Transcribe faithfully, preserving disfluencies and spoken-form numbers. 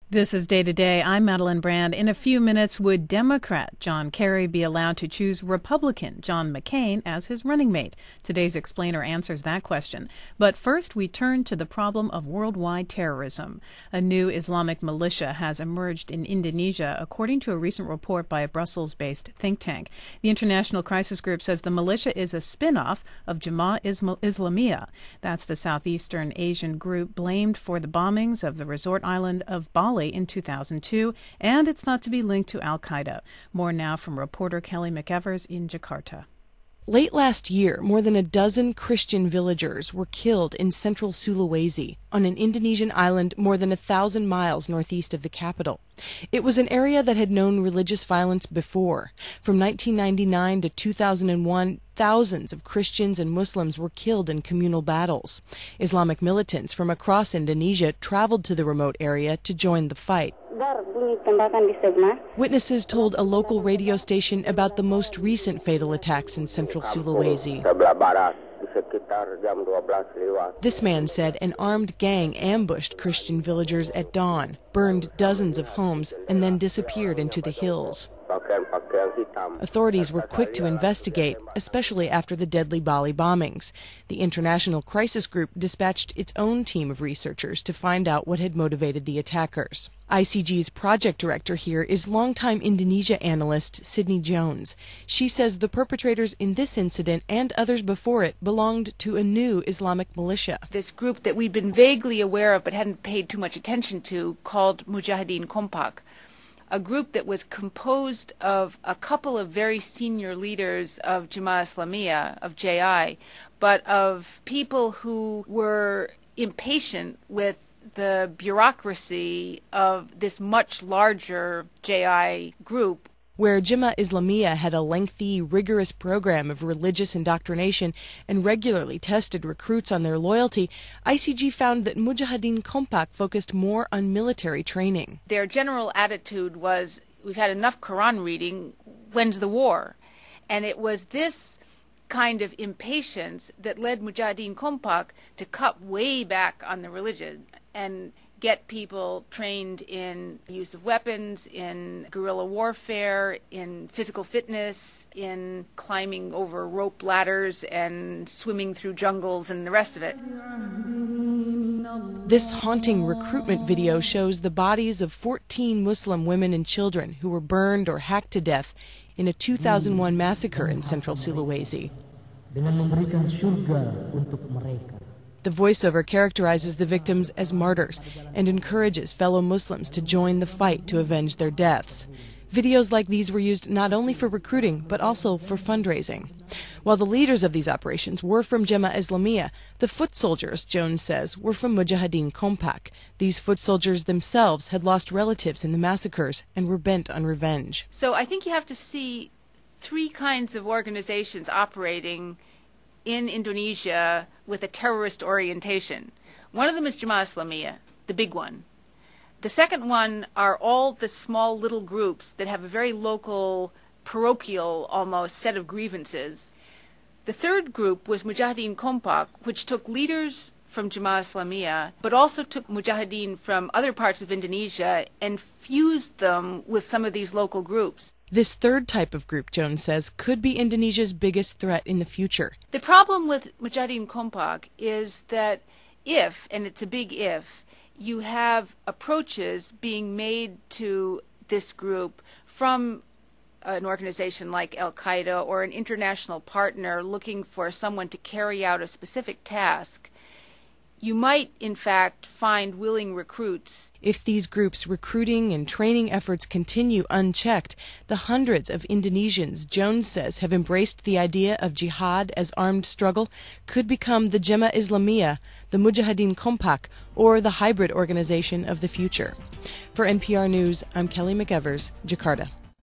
This is Day to Day. I'm Madeline Brand. In a few minutes, would Democrat John Kerry be allowed to choose Republican John McCain as his running mate? Today's Explainer answers that question. But first, we turn to the problem of worldwide terrorism. A new Islamic militia has emerged in Indonesia, according to a recent report by a Brussels-based think tank. The International Crisis Group says the militia is a spin-off of Jemaah Islamiyah. That's the Southeastern Asian group blamed for the bombings of the resort island of Bali in two thousand two, and it's thought to be linked to Al-Qaeda. More now from reporter Kelly McEvers in Jakarta. Late last year, more than a dozen Christian villagers were killed in central Sulawesi, on an Indonesian island more than a thousand miles northeast of the capital. It was an area that had known religious violence before. From nineteen ninety-nine to two thousand one, thousands of Christians and Muslims were killed in communal battles. Islamic militants from across Indonesia traveled to the remote area to join the fight. Witnesses told a local radio station about the most recent fatal attacks in central Sulawesi. This man said an armed gang ambushed Christian villagers at dawn, burned dozens of homes, and then disappeared into the hills. Authorities were quick to investigate, especially after the deadly Bali bombings. The International Crisis Group dispatched its own team of researchers to find out what had motivated the attackers. I C G's project director here is longtime Indonesia analyst Sydney Jones. She says the perpetrators in this incident and others before it belonged to a new Islamic militia. This group that we'd been vaguely aware of but hadn't paid too much attention to, called Mujahideen Kompak, a group that was composed of a couple of very senior leaders of Jemaah Islamiyah, of J I, but of people who were impatient with the bureaucracy of this much larger J I group. Where Jemaah Islamiyah had a lengthy, rigorous program of religious indoctrination and regularly tested recruits on their loyalty, I C G found that Mujahideen Kompak focused more on military training. Their general attitude was, we've had enough Quran reading, when's the war? And it was this kind of impatience that led Mujahideen Kompak to cut way back on the religion and get people trained in use of weapons, in guerrilla warfare, in physical fitness, in climbing over rope ladders and swimming through jungles and the rest of it. This haunting recruitment video shows the bodies of fourteen Muslim women and children who were burned or hacked to death in a two thousand one massacre in central Sulawesi. The voiceover characterizes the victims as martyrs and encourages fellow Muslims to join the fight to avenge their deaths. Videos like these were used not only for recruiting, but also for fundraising. While the leaders of these operations were from Jemaah Islamiyah, the foot soldiers, Jones says, were from Mujahideen Kompak. These foot soldiers themselves had lost relatives in the massacres and were bent on revenge. So I think you have to see three kinds of organizations operating in Indonesia with a terrorist orientation. One of them is Jemaah Islamiyah, the big one. The second one are all the small little groups that have a very local, parochial almost set of grievances. The third group was Mujahideen Kompak, which took leaders from Jemaah Islamiyah, but also took mujahideen from other parts of Indonesia and fused them with some of these local groups. This third type of group, Jones says, could be Indonesia's biggest threat in the future. The problem with Mujahideen Kompak is that if, and it's a big if, you have approaches being made to this group from an organization like Al-Qaeda or an international partner looking for someone to carry out a specific task, you might, in fact, find willing recruits. If these groups' recruiting and training efforts continue unchecked, the hundreds of Indonesians Jones says have embraced the idea of jihad as armed struggle could become the Jemaah Islamiyah, the Mujahideen Kompak, or the hybrid organization of the future. For N P R News, I'm Kelly McEvers, Jakarta.